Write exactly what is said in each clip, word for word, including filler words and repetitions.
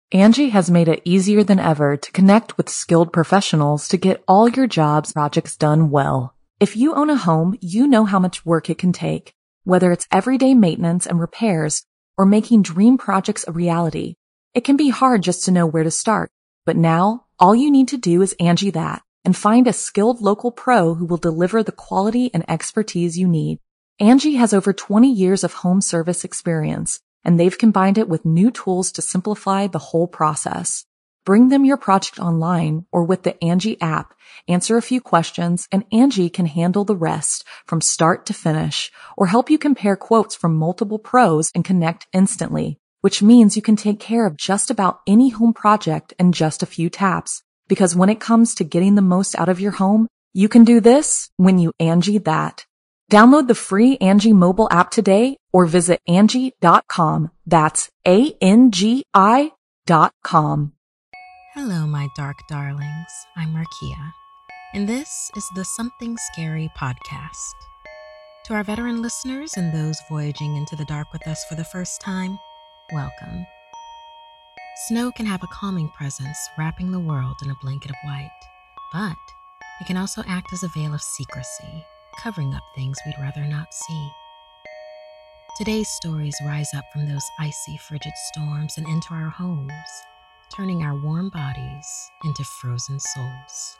Angie has made it easier than ever to connect with skilled professionals to get all your jobs projects done well. If you own a home, you know how much work it can take, whether it's everyday maintenance and repairs or making dream projects a reality. It can be hard just to know where to start, but now all you need to do is Angie that and find a skilled local pro who will deliver the quality and expertise you need. Angie has over twenty years of home service experience, and they've combined it with new tools to simplify the whole process. Bring them your project online or with the Angie app, answer a few questions, and Angie can handle the rest from start to finish, or help you compare quotes from multiple pros and connect instantly, which means you can take care of just about any home project in just a few taps. Because when it comes to getting the most out of your home, you can do this when you Angie that. Download the free Angie mobile app today or visit Angie dot com. That's A N G I dot com. Hello, my dark darlings. I'm Markia, and this is the Something Scary podcast. To our veteran listeners and those voyaging into the dark with us for the first time, welcome. Snow can have a calming presence, wrapping the world in a blanket of white, but it can also act as a veil of secrecy, covering up things we'd rather not see. Today's stories rise up from those icy, frigid storms and into our homes, turning our warm bodies into frozen souls.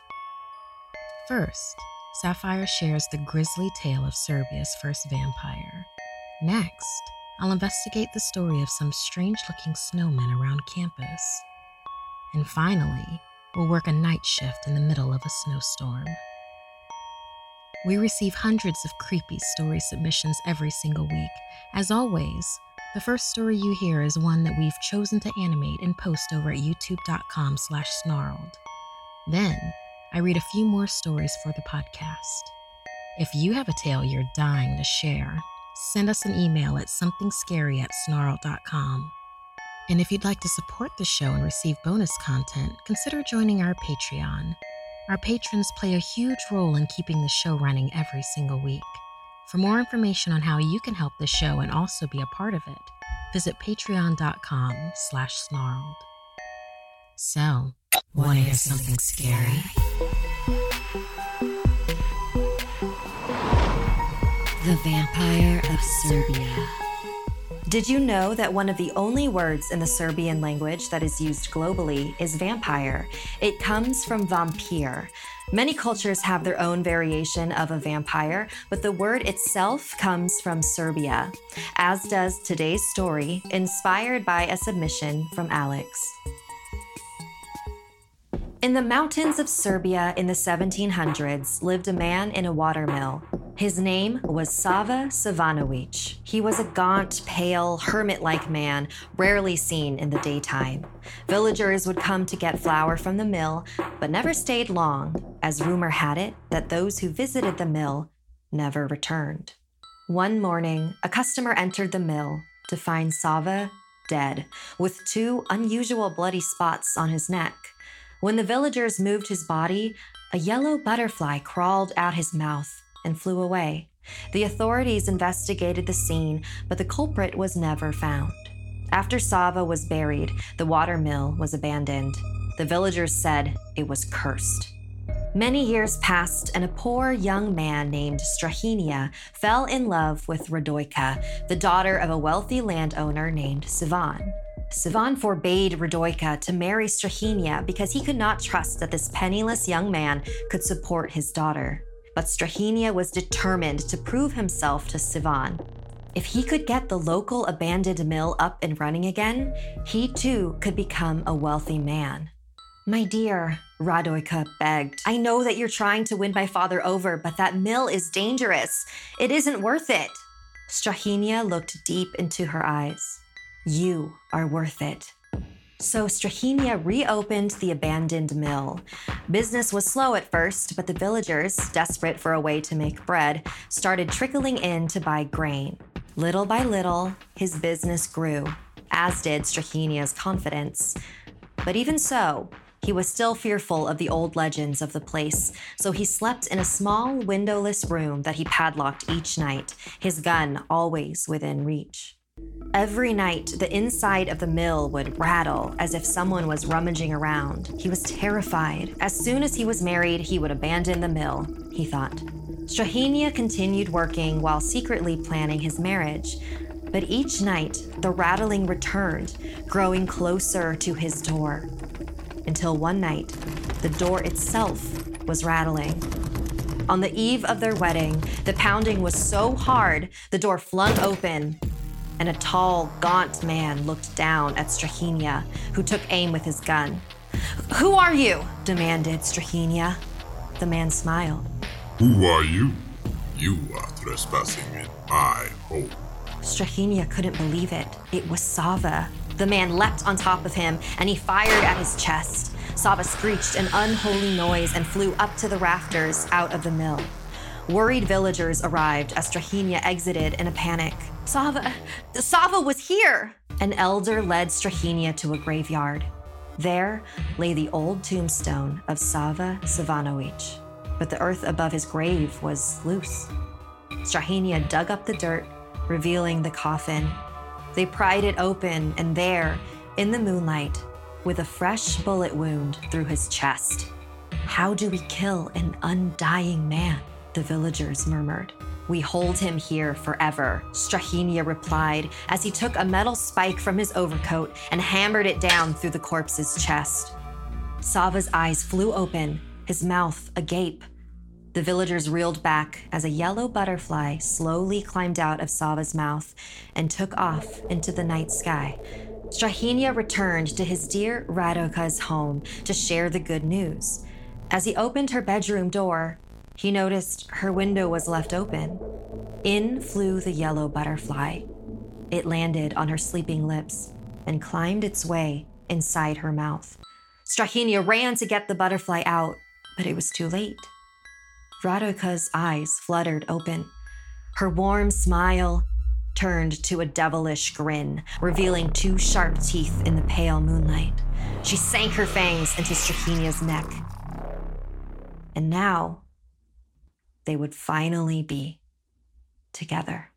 First, Sapphire shares the grisly tale of Serbia's first vampire. Next, I'll investigate the story of some strange-looking snowmen around campus. And finally, we'll work a night shift in the middle of a snowstorm. We receive hundreds of creepy story submissions every single week. As always, the first story you hear is one that we've chosen to animate and post over at youtube.com slash snarled. Then, I read a few more stories for the podcast. If you have a tale you're dying to share, send us an email at somethingscary at snarled dot com. And if you'd like to support the show and receive bonus content, consider joining our Patreon. Our patrons play a huge role in keeping the show running every single week. For more information on how you can help the show and also be a part of it, visit patreon.com slash snarled. So, want to hear something scary? The Vampire of Serbia. Did you know that one of the only words in the Serbian language that is used globally is vampire? It comes from vampir. Many cultures have their own variation of a vampire, but the word itself comes from Serbia, as does today's story, inspired by a submission from Alex. In the mountains of Serbia in the seventeen hundreds lived a man in a watermill. His name was Sava Savanovic. He was a gaunt, pale, hermit-like man, rarely seen in the daytime. Villagers would come to get flour from the mill, but never stayed long, as rumor had it that those who visited the mill never returned. One morning, a customer entered the mill to find Sava dead, with two unusual bloody spots on his neck. When the villagers moved his body, a yellow butterfly crawled out his mouth and flew away. The authorities investigated the scene, but the culprit was never found. After Sava was buried, the watermill was abandoned. The villagers said it was cursed. Many years passed, and a poor young man named Strahinia fell in love with Radoika, the daughter of a wealthy landowner named Sivan. Sivan forbade Radoika to marry Strahinia because he could not trust that this penniless young man could support his daughter. But Strahinia was determined to prove himself to Sivan. If he could get the local abandoned mill up and running again, he too could become a wealthy man. "My dear," Radoika begged, "I know that you're trying to win my father over, but that mill is dangerous. It isn't worth it." Strahinia looked deep into her eyes. "You are worth it." So Strahinia reopened the abandoned mill. Business was slow at first, but the villagers, desperate for a way to make bread, started trickling in to buy grain. Little by little, his business grew, as did Strahinia's confidence. But even so, he was still fearful of the old legends of the place, so he slept in a small windowless room that he padlocked each night, his gun always within reach. Every night, the inside of the mill would rattle as if someone was rummaging around. He was terrified. As soon as he was married, he would abandon the mill, he thought. Strahinja continued working while secretly planning his marriage. But each night, the rattling returned, growing closer to his door. Until one night, the door itself was rattling. On the eve of their wedding, the pounding was so hard, the door flung open, and a tall, gaunt man looked down at Strahinja, who took aim with his gun. "Who are you?" demanded Strahinja. The man smiled. "Who are you? You are trespassing in my home." Strahinja couldn't believe it. It was Sava. The man leapt on top of him, and he fired at his chest. Sava screeched an unholy noise and flew up to the rafters out of the mill. Worried villagers arrived as Strahinja exited in a panic. Sava, Sava was here! An elder led Strahinja to a graveyard. There lay the old tombstone of Sava Savanovic, but the earth above his grave was loose. Strahinja dug up the dirt, revealing the coffin. They pried it open, and there, in the moonlight, with a fresh bullet wound through his chest. "How do we kill an undying man?" the villagers murmured. "We hold him here forever," Strahinja replied as he took a metal spike from his overcoat and hammered it down through the corpse's chest. Sava's eyes flew open, his mouth agape. The villagers reeled back as a yellow butterfly slowly climbed out of Sava's mouth and took off into the night sky. Strahinja returned to his dear Radoka's home to share the good news. As he opened her bedroom door, he noticed her window was left open. In flew the yellow butterfly. It landed on her sleeping lips and climbed its way inside her mouth. Strahinja ran to get the butterfly out, but it was too late. Radoka's eyes fluttered open. Her warm smile turned to a devilish grin, revealing two sharp teeth in the pale moonlight. She sank her fangs into Strahinja's neck. And now, they would finally be together.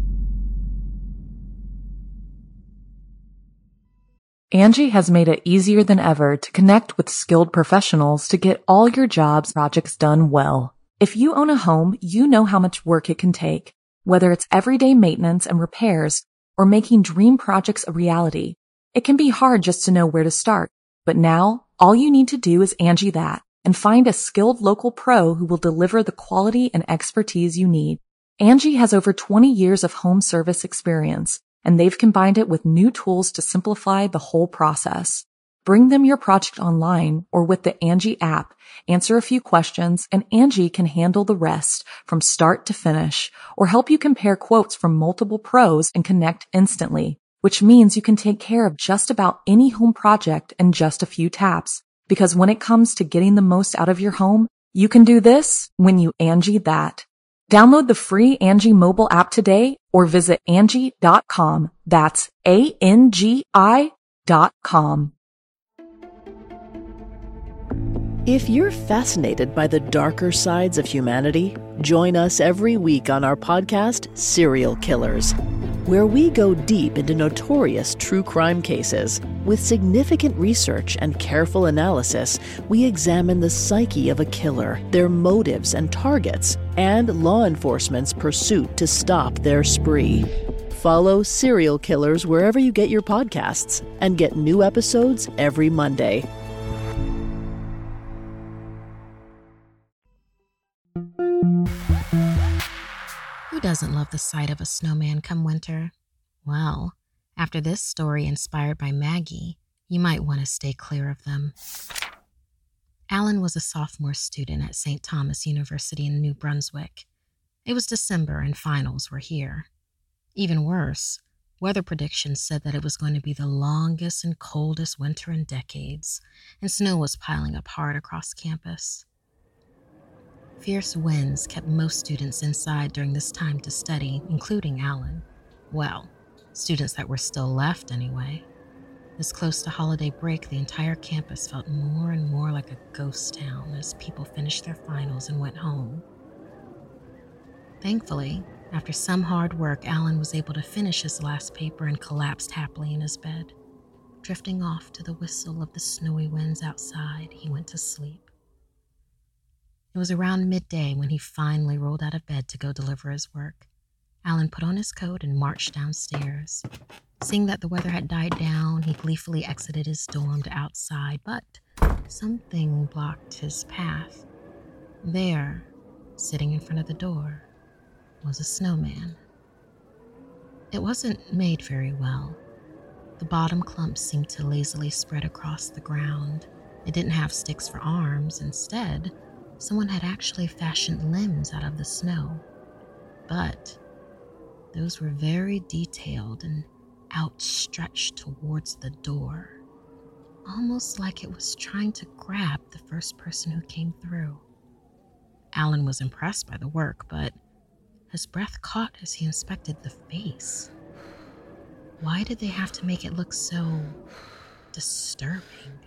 Angie has made it easier than ever to connect with skilled professionals to get all your jobs projects done well. If you own a home, you know how much work it can take, whether it's everyday maintenance and repairs or making dream projects a reality. It can be hard just to know where to start, but now all you need to do is Angie that and find a skilled local pro who will deliver the quality and expertise you need. Angie has over twenty years of home service experience, and they've combined it with new tools to simplify the whole process. Bring them your project online or with the Angie app, answer a few questions, and Angie can handle the rest from start to finish, or help you compare quotes from multiple pros and connect instantly, which means you can take care of just about any home project in just a few taps. Because when it comes to getting the most out of your home, you can do this when you Angie that. Download the free Angie mobile app today or visit Angie dot com. That's A N G I dot com. If you're fascinated by the darker sides of humanity, join us every week on our podcast, Serial Killers, where we go deep into notorious true crime cases. With significant research and careful analysis, we examine the psyche of a killer, their motives and targets, and law enforcement's pursuit to stop their spree. Follow Serial Killers wherever you get your podcasts and get new episodes every Monday. Who doesn't love the sight of a snowman come winter? Well, after this story inspired by Maggie, you might want to stay clear of them. Alan was a sophomore student at Saint Thomas University in New Brunswick. It was December and finals were here. Even worse, weather predictions said that it was going to be the longest and coldest winter in decades, and snow was piling up hard across campus. Fierce winds kept most students inside during this time to study, including Alan. Well, students that were still left anyway. This close to holiday break, the entire campus felt more and more like a ghost town as people finished their finals and went home. Thankfully, After some hard work, Alan was able to finish his last paper and collapsed happily in his bed. Drifting off to the whistle of the snowy winds outside, he went to sleep. It was around midday when he finally rolled out of bed to go deliver his work. Alan put on his coat and marched downstairs. Seeing that the weather had died down, he gleefully exited his dorm to outside, but something blocked his path. There, sitting in front of the door, was a snowman. It wasn't made very well. The bottom clumps seemed to lazily spread across the ground. It didn't have sticks for arms. Instead, someone had actually fashioned limbs out of the snow. But those were very detailed and outstretched towards the door, almost like it was trying to grab the first person who came through. Alan was impressed by the work, but his breath caught as he inspected the face. Why did they have to make it look so disturbing?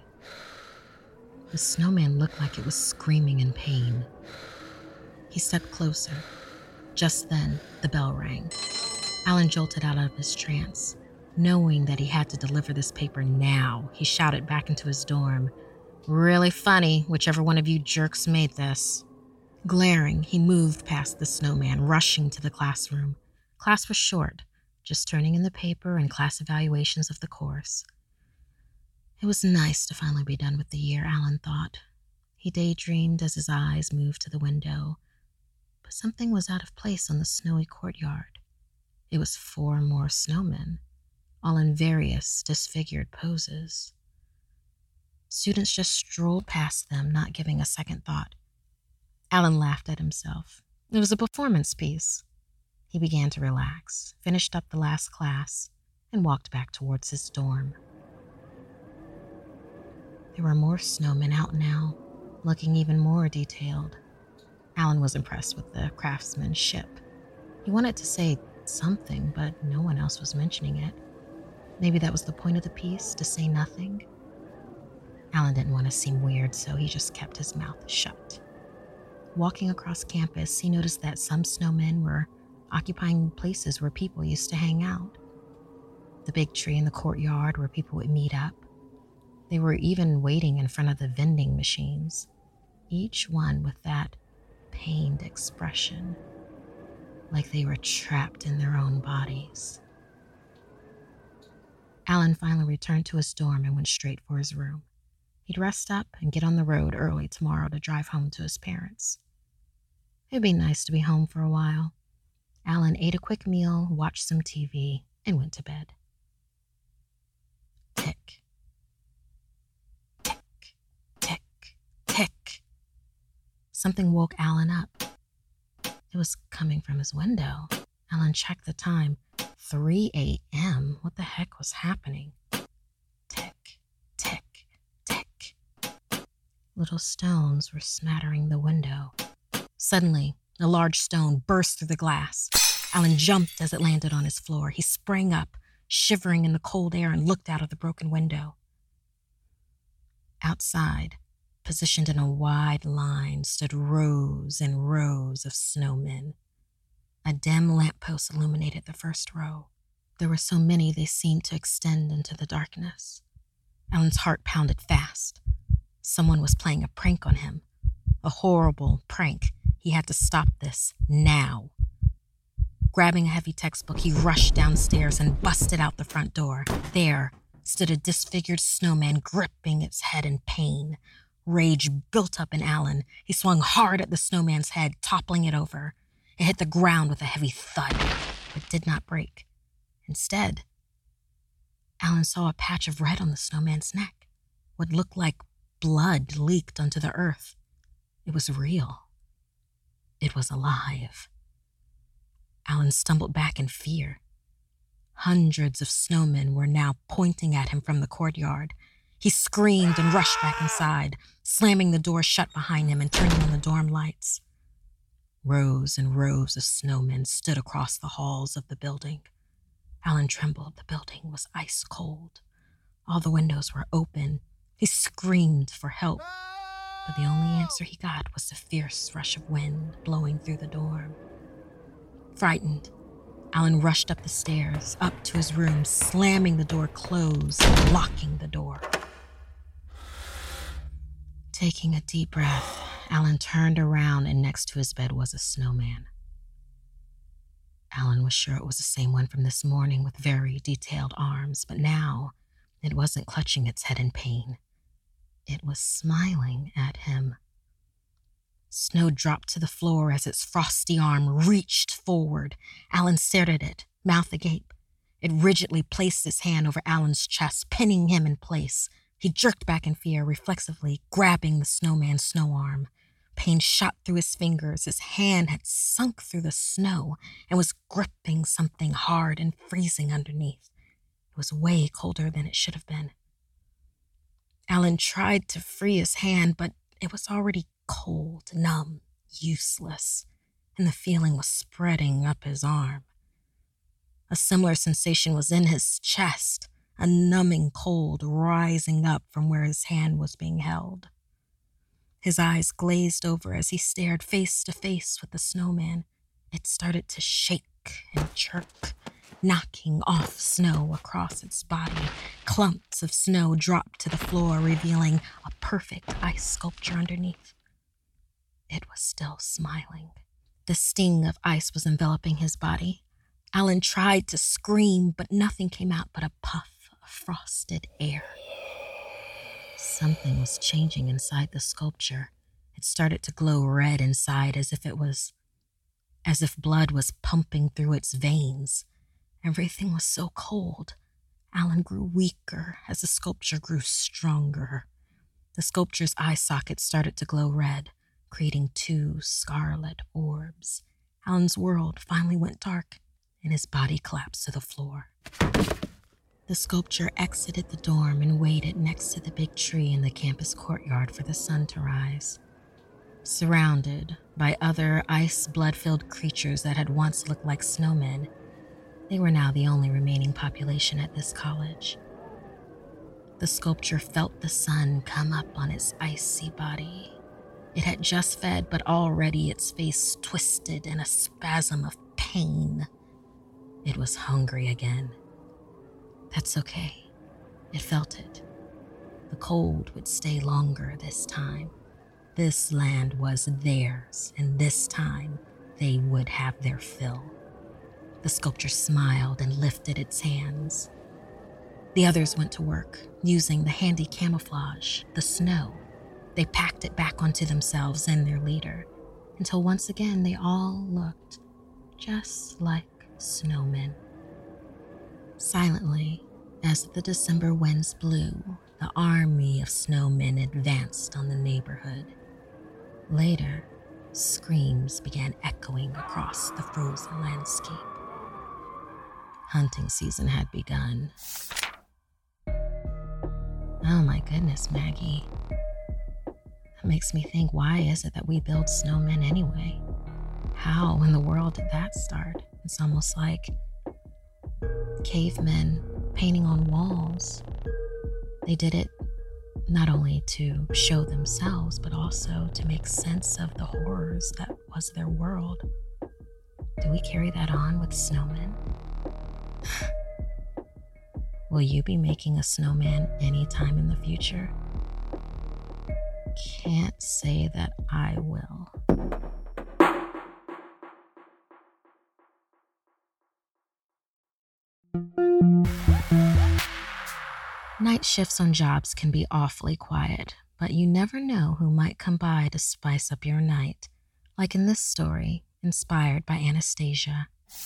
The snowman looked like it was screaming in pain. He stepped closer. Just then, the bell rang. Alan jolted out of his trance. Knowing that he had to deliver this paper now, he shouted back into his dorm, "Really funny, whichever one of you jerks made this." Glaring, he moved past the snowman, rushing to the classroom. Class was short, just turning in the paper and class evaluations of the course. It was nice to finally be done with the year, Alan thought. He daydreamed as his eyes moved to the window, but something was out of place on the snowy courtyard. It was four more snowmen, all in various disfigured poses. Students just strolled past them, not giving a second thought. Alan laughed at himself. It was a performance piece. He began to relax, finished up the last class, and walked back towards his dorm. There were more snowmen out now, looking even more detailed. Alan was impressed with the craftsmanship. He wanted to say something, but no one else was mentioning it. Maybe that was the point of the piece, to say nothing. Alan didn't want to seem weird, so he just kept his mouth shut. Walking across campus, he noticed that some snowmen were occupying places where people used to hang out. The big tree in the courtyard where people would meet up. They were even waiting in front of the vending machines, each one with that pained expression, like they were trapped in their own bodies. Alan finally returned to his dorm and went straight for his room. He'd rest up and get on the road early tomorrow to drive home to his parents. It'd be nice to be home for a while. Alan ate a quick meal, watched some T V, and went to bed. Tick. Tick. Tick. Tick. Something woke Alan up. It was coming from his window. Alan checked the time. three a.m. What the heck was happening? Tick. Tick. Tick. Little stones were smattering the window. Suddenly, a large stone burst through the glass. Alan jumped as it landed on his floor. He sprang up, shivering in the cold air, and looked out of the broken window. Outside, positioned in a wide line, stood rows and rows of snowmen. A dim lamppost illuminated the first row. There were so many they seemed to extend into the darkness. Alan's heart pounded fast. Someone was playing a prank on him. A horrible prank. He had to stop this now. Grabbing a heavy textbook, he rushed downstairs and busted out the front door. There stood a disfigured snowman gripping its head in pain. Rage built up in Alan. He swung hard at the snowman's head, toppling it over. It hit the ground with a heavy thud, but did not break. Instead, Alan saw a patch of red on the snowman's neck. What looked like blood leaked onto the earth. It was real. It was alive. Alan stumbled back in fear. Hundreds of snowmen were now pointing at him from the courtyard. He screamed and rushed back inside, slamming the door shut behind him and turning on the dorm lights. Rows and rows of snowmen stood across the halls of the building. Alan trembled. The building was ice cold. All the windows were open. He screamed for help, but the only answer he got was the fierce rush of wind blowing through the dorm. Frightened, Alan rushed up the stairs, up to his room, slamming the door closed and locking the door. Taking a deep breath, Alan turned around, and next to his bed was a snowman. Alan was sure it was the same one from this morning with very detailed arms, but now it wasn't clutching its head in pain. It was smiling at him. Snow dropped to the floor as its frosty arm reached forward. Alan stared at it, mouth agape. It rigidly placed its hand over Alan's chest, pinning him in place. He jerked back in fear, reflexively grabbing the snowman's snow arm. Pain shot through his fingers. His hand had sunk through the snow and was gripping something hard and freezing underneath. It was way colder than it should have been. Alan tried to free his hand, but it was already cold, numb, useless, and the feeling was spreading up his arm. A similar sensation was in his chest, a numbing cold rising up from where his hand was being held. His eyes glazed over as he stared face to face with the snowman. It started to shake and jerk, knocking off snow across its body. Clumps of snow dropped to the floor, revealing a perfect ice sculpture underneath. It was still smiling. The sting of ice was enveloping his body. Alan tried to scream, but nothing came out but a puff of frosted air. Something was changing inside the sculpture. It started to glow red inside, as if it was, as if blood was pumping through its veins. Everything was so cold. Alan grew weaker as the sculpture grew stronger. The sculpture's eye sockets started to glow red, creating two scarlet orbs. Alan's world finally went dark, and his body collapsed to the floor. The sculpture exited the dorm and waited next to the big tree in the campus courtyard for the sun to rise. Surrounded by other ice blood-filled creatures that had once looked like snowmen, they were now the only remaining population at this college. The sculpture felt the sun come up on its icy body. It had just fed, but already its face twisted in a spasm of pain. It was hungry again. That's okay. It felt it. The cold would stay longer this time. This land was theirs, and this time they would have their fill. The sculpture smiled and lifted its hands. The others went to work, using the handy camouflage, the snow. They packed it back onto themselves and their leader, until once again they all looked just like snowmen. Silently, as the December winds blew, the army of snowmen advanced on the neighborhood. Later, screams began echoing across the frozen landscape. Hunting season had begun. Oh my goodness, Maggie. That makes me think, why is it that we build snowmen anyway? How in the world did that start? It's almost like cavemen painting on walls. They did it not only to show themselves, but also to make sense of the horrors that was their world. Do we carry that on with snowmen? Will you be making a snowman anytime in the future? Can't say that I will. Night shifts on jobs can be awfully quiet, but you never know who might come by to spice up your night, like in this story, inspired by Anastasia.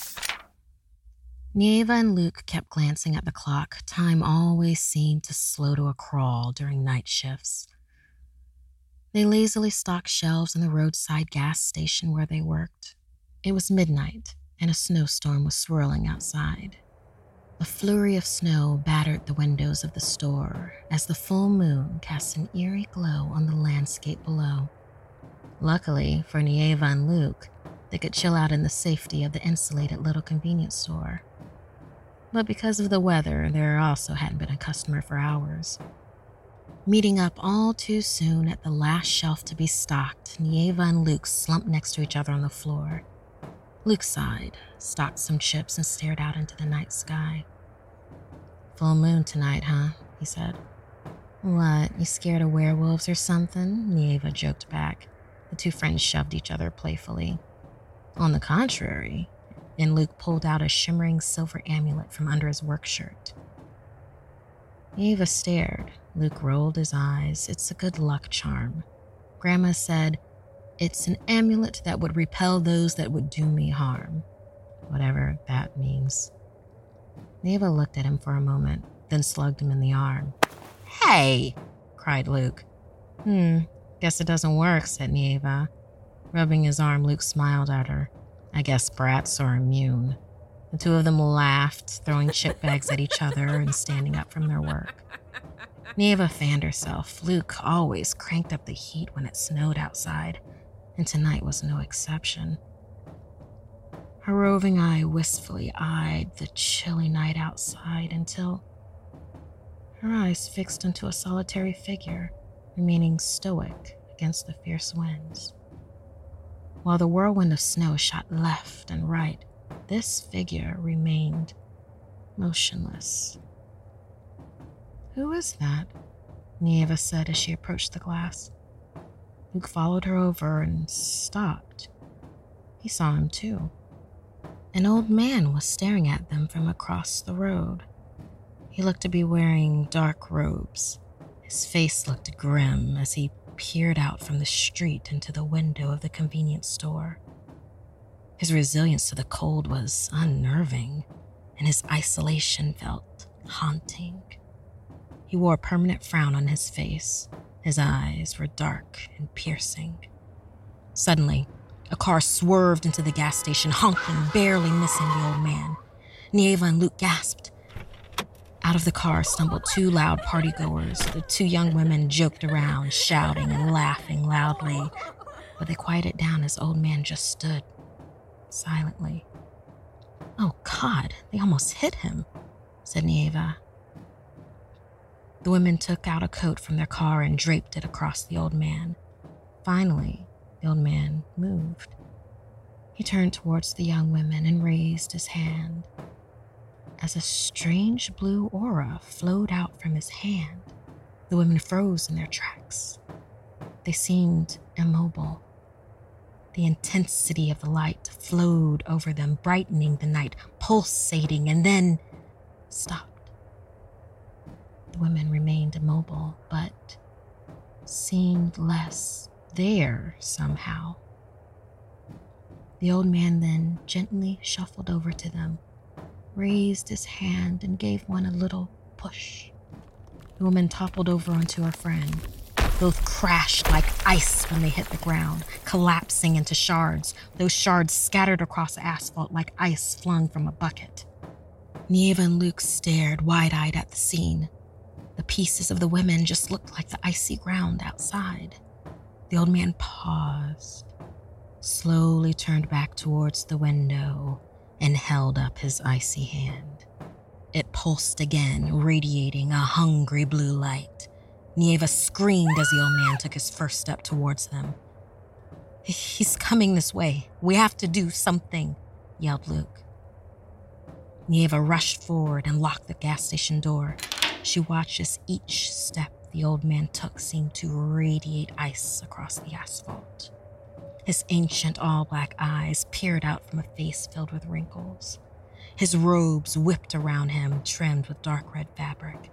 Nieva and Luke kept glancing at the clock. Time always seemed to slow to a crawl during night shifts. They lazily stocked shelves in the roadside gas station where they worked. It was midnight, and a snowstorm was swirling outside. A flurry of snow battered the windows of the store as the full moon cast an eerie glow on the landscape below. Luckily for Nieva and Luke, they could chill out in the safety of the insulated little convenience store. But because of the weather, there also hadn't been a customer for hours. Meeting up all too soon at the last shelf to be stocked, Nieva and Luke slumped next to each other on the floor. Luke sighed, stocked some chips, and stared out into the night sky. "Full moon tonight, huh?" he said. "What, you scared of werewolves or something?" Nieva joked back. The two friends shoved each other playfully. "On the contrary," and Luke pulled out a shimmering silver amulet from under his work shirt. Nieva stared. Luke rolled his eyes. "It's a good luck charm. Grandma said, it's an amulet that would repel those that would do me harm. Whatever that means." Nieva looked at him for a moment, then slugged him in the arm. "Hey!" cried Luke. Hmm, guess it doesn't work," said Nieva. Rubbing his arm, Luke smiled at her. "I guess brats are immune." The two of them laughed, throwing chip bags at each other and standing up from their work. Nieva fanned herself. Luke always cranked up the heat when it snowed outside, and tonight was no exception. Her roving eye wistfully eyed the chilly night outside until her eyes fixed into a solitary figure, remaining stoic against the fierce winds. While the whirlwind of snow shot left and right, this figure remained motionless. "Who is that?" Nieva said as she approached the glass. Luke followed her over and stopped. He saw him too. An old man was staring at them from across the road. He looked to be wearing dark robes. His face looked grim as he peered out from the street into the window of the convenience store. His resilience to the cold was unnerving, and his isolation felt haunting. He wore a permanent frown on his face. His eyes were dark and piercing. Suddenly, a car swerved into the gas station, honking, barely missing the old man. Nieva and Luke gasped. Out of the car stumbled two loud partygoers. The two young women joked around, shouting and laughing loudly, but they quieted down as old man just stood, silently. "Oh, God, they almost hit him," said Nieva. The women took out a coat from their car and draped it across the old man. Finally, the old man moved. He turned towards the young women and raised his hand. As a strange blue aura flowed out from his hand, the women froze in their tracks. They seemed immobile. The intensity of the light flowed over them, brightening the night, pulsating, and then stopped. The women remained immobile, but seemed less there somehow. The old man then gently shuffled over to them, raised his hand, and gave one a little push. The woman toppled over onto her friend. Both crashed like ice when they hit the ground, collapsing into shards. Those shards scattered across the asphalt like ice flung from a bucket. Nieva and Luke stared wide-eyed at the scene. The pieces of the women just looked like the icy ground outside. The old man paused, slowly turned back towards the window, and held up his icy hand. It pulsed again, radiating a hungry blue light. Nieva screamed as the old man took his first step towards them. "He's coming this way. We have to do something," yelled Luke. Nieva rushed forward and locked the gas station door. She watched as each step the old man took seemed to radiate ice across the asphalt. His ancient all-black eyes peered out from a face filled with wrinkles. His robes whipped around him, trimmed with dark red fabric.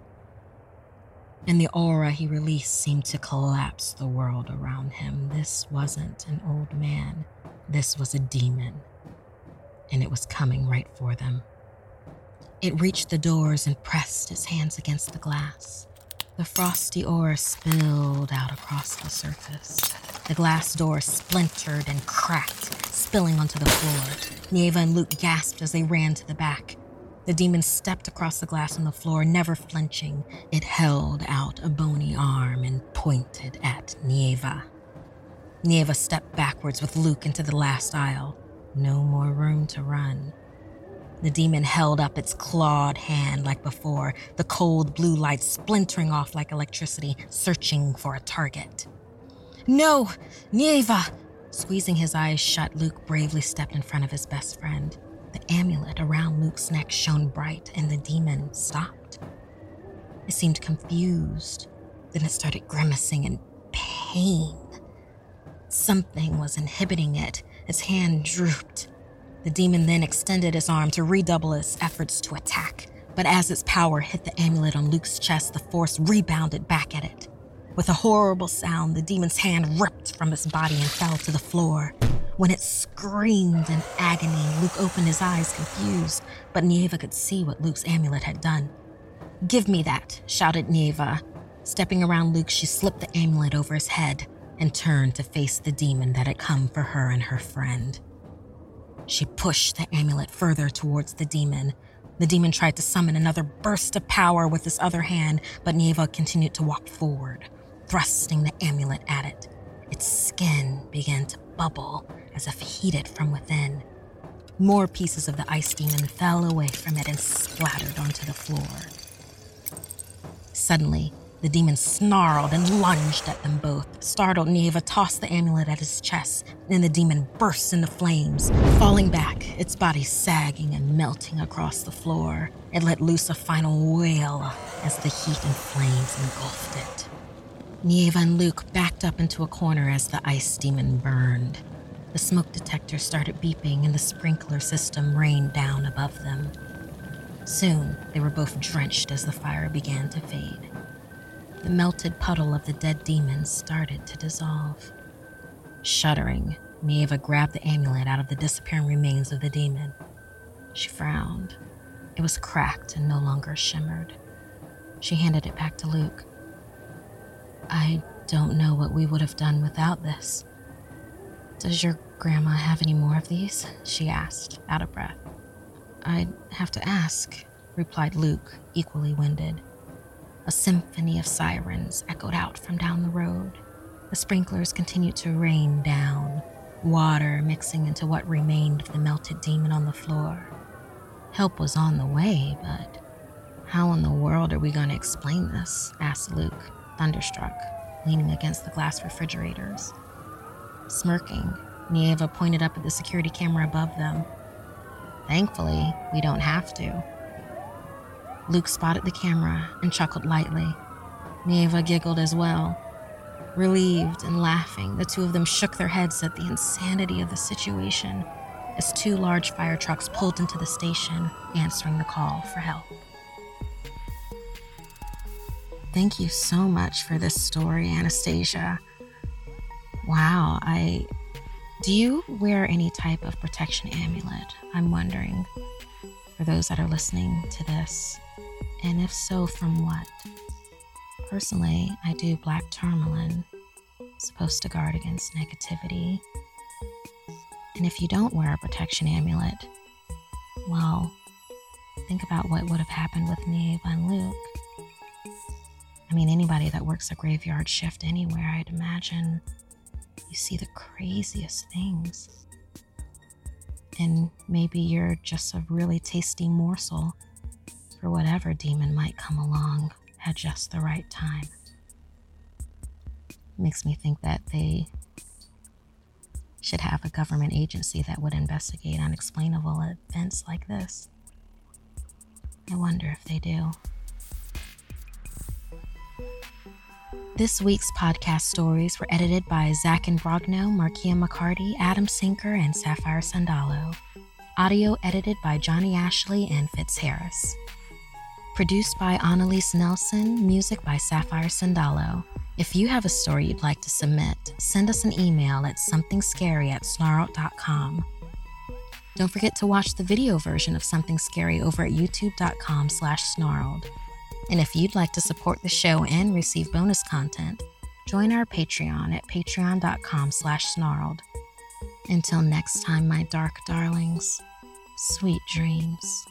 And the aura he released seemed to collapse the world around him. This wasn't an old man. This was a demon. And it was coming right for them. It reached the doors and pressed its hands against the glass. The frosty aura spilled out across the surface. The glass door splintered and cracked, spilling onto the floor. Nieva and Luke gasped as they ran to the back. The demon stepped across the glass on the floor, never flinching. It held out a bony arm and pointed at Nieva. Nieva stepped backwards with Luke into the last aisle. No more room to run. The demon held up its clawed hand like before, the cold blue light splintering off like electricity, searching for a target. "No, Nieva!" Squeezing his eyes shut, Luke bravely stepped in front of his best friend. The amulet around Luke's neck shone bright, and the demon stopped. It seemed confused. Then it started grimacing in pain. Something was inhibiting it. Its hand drooped. The demon then extended its arm to redouble its efforts to attack. But as its power hit the amulet on Luke's chest, the force rebounded back at it. With a horrible sound, the demon's hand ripped from its body and fell to the floor. When it screamed in agony, Luke opened his eyes confused, but Nieva could see what Luke's amulet had done. "Give me that," shouted Nieva. Stepping around Luke, she slipped the amulet over his head and turned to face the demon that had come for her and her friend. She pushed the amulet further towards the demon. The demon tried to summon another burst of power with his other hand, but Nieva continued to walk forward, thrusting the amulet at it. Its skin began to bubble as if heated from within. More pieces of the ice demon fell away from it and splattered onto the floor. Suddenly, the demon snarled and lunged at them both. Startled, Nieva tossed the amulet at his chest, and the demon burst into flames. Falling back, its body sagging and melting across the floor, it let loose a final wail as the heat and flames engulfed it. Nieva and Luke backed up into a corner as the ice demon burned. The smoke detector started beeping and the sprinkler system rained down above them. Soon, they were both drenched as the fire began to fade. The melted puddle of the dead demon started to dissolve. Shuddering, Nieva grabbed the amulet out of the disappearing remains of the demon. She frowned. It was cracked and no longer shimmered. She handed it back to Luke. "I don't know what we would have done without this. Does your grandma have any more of these?" she asked, out of breath. "I'd have to ask," replied Luke, equally winded. A symphony of sirens echoed out from down the road. The sprinklers continued to rain down, water mixing into what remained of the melted demon on the floor. Help was on the way, but how in the world are we going to explain this? Asked Luke, thunderstruck, leaning against the glass refrigerators. Smirking, Nieva pointed up at the security camera above them. "Thankfully, we don't have to." Luke spotted the camera and chuckled lightly. Nieva giggled as well. Relieved and laughing, the two of them shook their heads at the insanity of the situation as two large fire trucks pulled into the station, answering the call for help. Thank you so much for this story, Anastasia. Wow, I... Do you wear any type of protection amulet? I'm wondering, for those that are listening to this. And if so, from what? Personally, I do black tourmaline, supposed to guard against negativity. And if you don't wear a protection amulet, well, think about what would have happened with Nieva and Luke. I mean, anybody that works a graveyard shift anywhere, I'd imagine you see the craziest things. And maybe you're just a really tasty morsel for whatever demon might come along at just the right time. Makes me think that they should have a government agency that would investigate unexplainable events like this. I wonder if they do. This week's podcast stories were edited by Zach and Brogno, Markia McCarty, Adam Sinker, and Sapphire Sandalo. Audio edited by Johnny Ashley and Fitz Harris. Produced by Annalise Nelson, music by Sapphire Sandalo. If you have a story you'd like to submit, send us an email at somethingscary at snarled dot com. Don't forget to watch the video version of Something Scary over at youtube.com slash snarled. And if you'd like to support the show and receive bonus content, join our Patreon at patreon.com slash snarled. Until next time, my dark darlings, sweet dreams.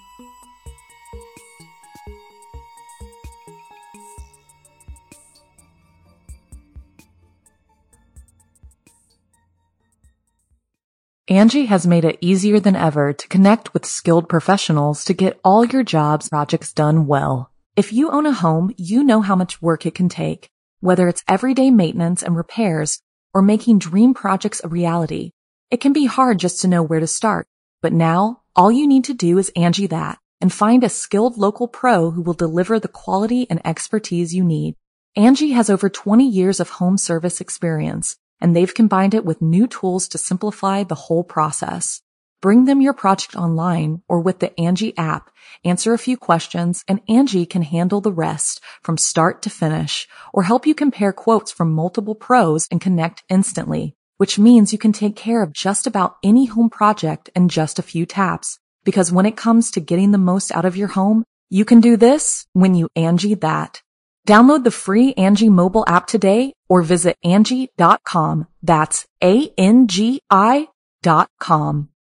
Angie has made it easier than ever to connect with skilled professionals to get all your jobs projects done well. If you own a home, you know how much work it can take, whether it's everyday maintenance and repairs or making dream projects a reality. It can be hard just to know where to start, but now all you need to do is Angie that and find a skilled local pro who will deliver the quality and expertise you need. Angie has over twenty years of home service experience, and they've combined it with new tools to simplify the whole process. Bring them your project online or with the Angie app, answer a few questions, and Angie can handle the rest from start to finish, or help you compare quotes from multiple pros and connect instantly, which means you can take care of just about any home project in just a few taps. Because when it comes to getting the most out of your home, you can do this when you Angie that. Download the free Angie mobile app today or visit Angie dot com. That's A N G I dot com.